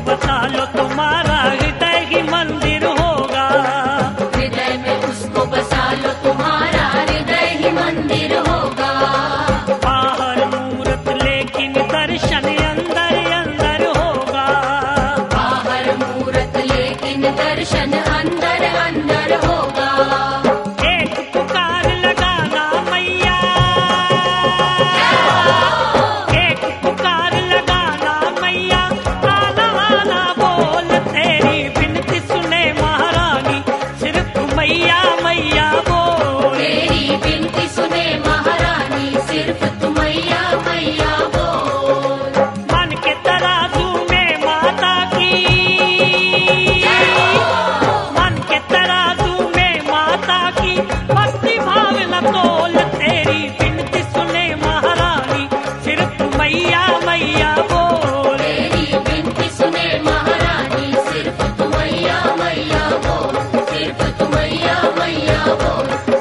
बसा लो तुम्हारा हृदय ही मंदिर होगा। हृदय में उसको बसा लो तुम्हारा हृदय ही मंदिर होगा। बाहर मूरत लेकिन दर्शन अंदर अंदर होगा। बाहर मूरत लेकिन दर्शन अंदर अंदर होगा। एक पुकार लगाना मैया, एक पुकार लगाना मैया, आना आना बोल तेरी बिनती सुने महारानी, सिर्फ मैया मैया बोल। तेरी बिनती सुने महारानी, सिर्फ तू मैया मैया बोल। मन के तराजू में माता की, मन के तराजू में माता की, भक्ति भाव न तोल तेरी बिनती सुने महारानी, सिर्फ मैया मैया बोल। तेरी बिनती सुने महारानी, सिर्फ तू मैया मैया बोल। सिर्फ तू मैया मैया बोल।